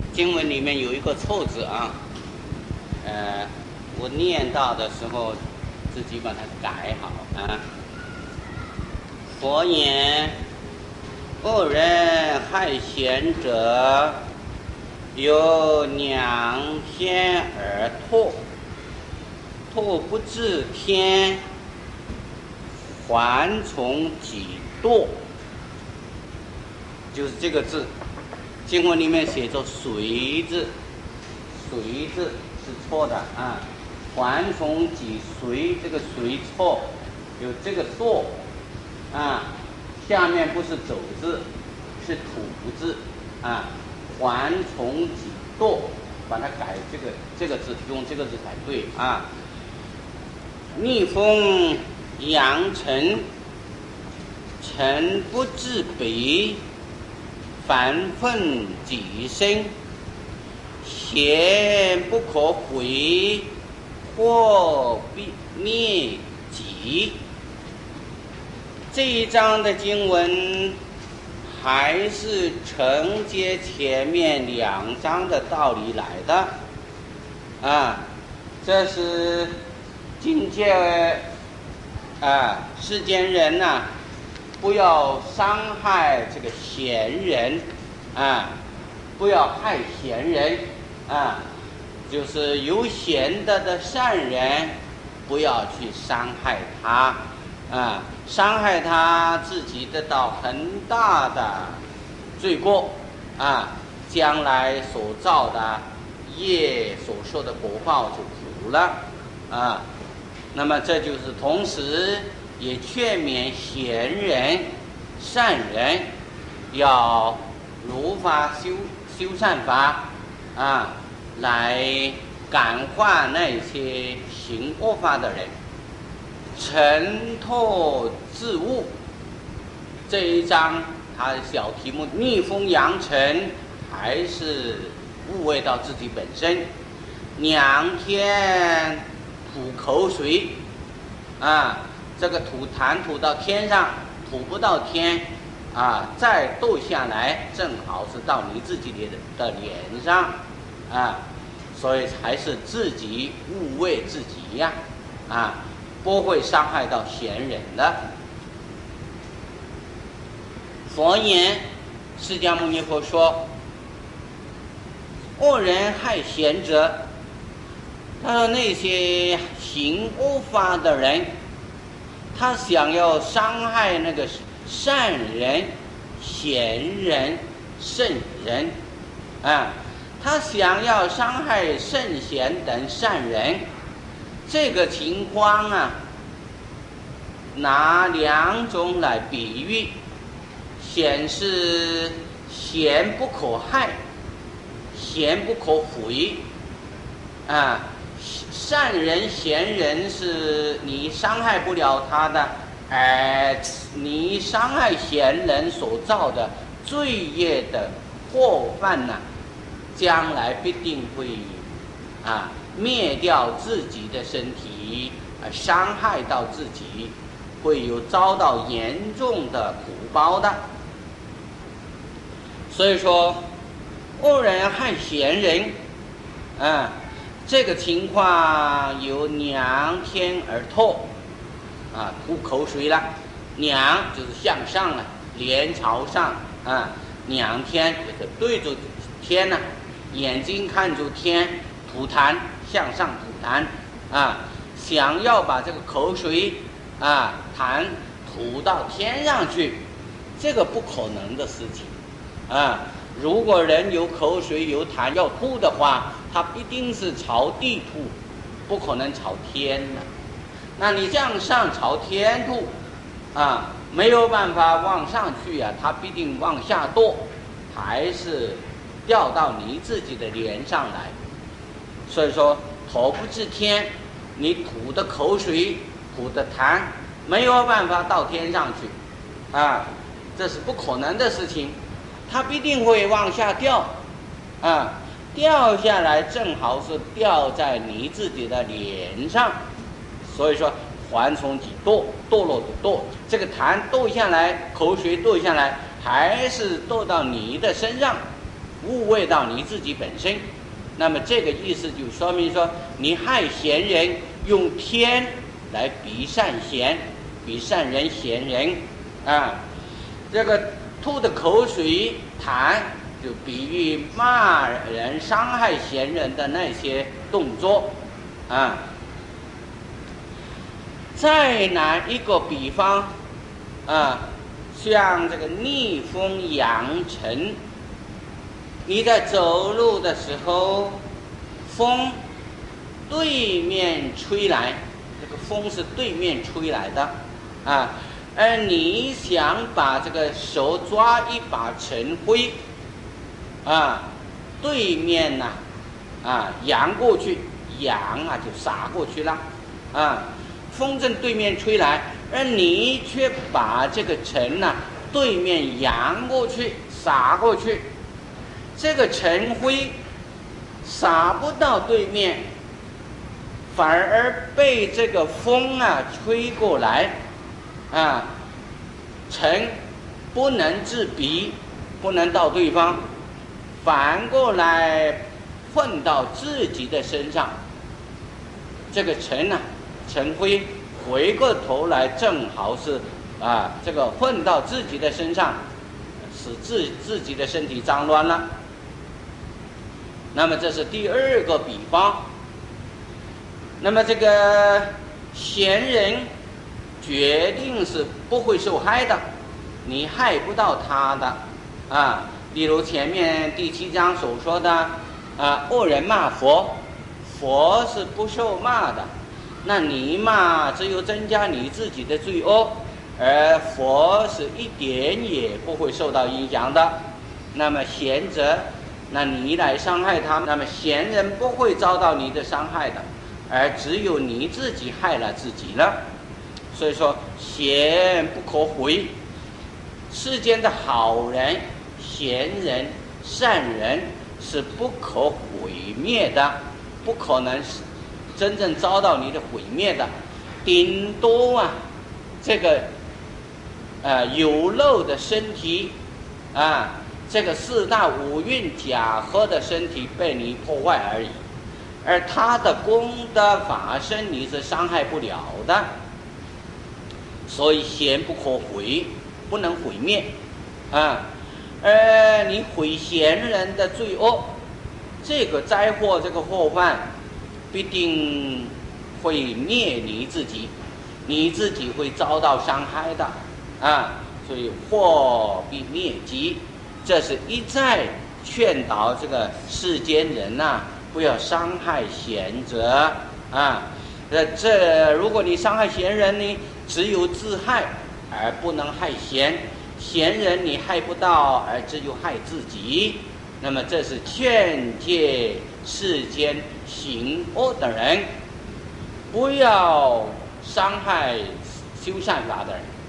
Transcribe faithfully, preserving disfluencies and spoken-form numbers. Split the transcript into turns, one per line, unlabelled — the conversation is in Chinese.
经文里面有一个错字啊，呃，我念到的时候自己把它改好啊。佛言：恶人害贤者，由两天而唾，唾不至天，还从己堕。就是这个字，经文里面写作随字，随字是错的啊。还从己随，这个随错，有这个堕啊，下面不是走字，是土字啊。还从己堕，把它改这个这个字，用这个字才对啊。逆风扬尘，尘不至北，凡愤己身，贤不可毁，祸必灭己。这一章的经文还是承接前面两章的道理来的啊，这是境界啊，世间人呐、啊，不要伤害这个贤人啊，不要害贤人啊，就是有贤德的善人，不要去伤害他啊，伤害他自己得到很大的罪过啊，将来所造的业所受的果报就苦了啊。那么这就是同时也劝勉贤人善人要如法修修善法啊，来感化那些行恶法的人，沉脱自悟。这一章它的小题目逆风扬尘，还是悟味到自己本身。两天吐口水啊，这个吐痰吐到天上，吐不到天啊，再吐下来正好是到你自己的脸上啊，所以还是自己误为自己呀 啊, 啊，不会伤害到贤人的。佛言，释迦牟尼佛说，恶人害贤者，他说那些行恶法的人，他想要伤害那个善人、贤人、圣人啊，他想要伤害圣贤等善人，这个情况啊，拿两种来比喻，显示贤不可害，贤不可毁啊。善人贤人是你伤害不了他的，哎，你伤害贤人所造的罪业的祸患呢、啊，将来必定会啊灭掉自己的身体，啊伤害到自己，会有遭到严重的苦报的。所以说，恶人害贤人，啊。这个情况由两天而唾啊，吐口水了。两就是向上了，脸朝上啊。两天就是对着天呢、啊，眼睛看着天，吐痰向上吐痰啊，想要把这个口水啊痰吐到天上去，这个不可能的事情啊。如果人有口水有痰要吐的话，它必定是朝地吐，不可能朝天的。那你向上朝天吐啊，没有办法往上去呀、啊，它必定往下堕，还是掉到你自己的脸上来。所以说，头不至天，你吐的口水、吐的痰，没有办法到天上去啊，这是不可能的事情。它必定会往下掉啊，掉下来正好是掉在你自己的脸上。所以说还从己堕，堕落的堕，这个痰堕下来，口水堕下来，还是堕到你的身上误会到你自己本身。那么这个意思就说明说，你害贤人，用天来比善贤，比善人贤人啊。这个吐的口水痰，就比喻骂人、伤害贤人的那些动作啊。再拿一个比方啊，像这个逆风扬尘，你在走路的时候，风对面吹来，这个风是对面吹来的啊，而你想把这个手抓一把尘灰啊，对面呢 啊, 啊扬过去，扬啊就洒过去了啊。风正对面吹来，而你却把这个尘呢、啊、对面扬过去，洒过去，这个尘灰洒不到对面，反而被这个风啊吹过来啊，尘不能自鼻，不能到对方，反过来混到自己的身上，这个尘啊尘灰回过头来，正好是啊，这个混到自己的身上，使自自己的身体脏乱了。那么这是第二个比方。那么这个贤人决定是不会受害的，你害不到他的啊。例如前面第七章所说的啊，恶人骂佛，佛是不受骂的。那你嘛，只有增加你自己的罪恶，而佛是一点也不会受到影响的。那么贤者，那你来伤害他，那么贤人不会遭到你的伤害的，而只有你自己害了自己了。所以说，贤不可毁。世间的好人、贤人、善人是不可毁灭的，不可能是真正遭到你的毁灭的，顶多啊，这个呃有漏的身体啊，这个四大五蕴假合的身体被你破坏而已，而他的功德法身你是伤害不了的。所以贤不可毁，不能毁灭啊。而你毁贤人的罪恶，这个灾祸，这个祸患必定会灭你自己，你自己会遭到伤害的啊！所以祸必灭己，这是一再劝导这个世间人呐、啊，不要伤害贤者啊！这这，如果你伤害贤人呢，只有自害而不能害贤，贤人你害不到，而只有害自己。那么这是劝诫世间行恶的人不要伤害修善法的人。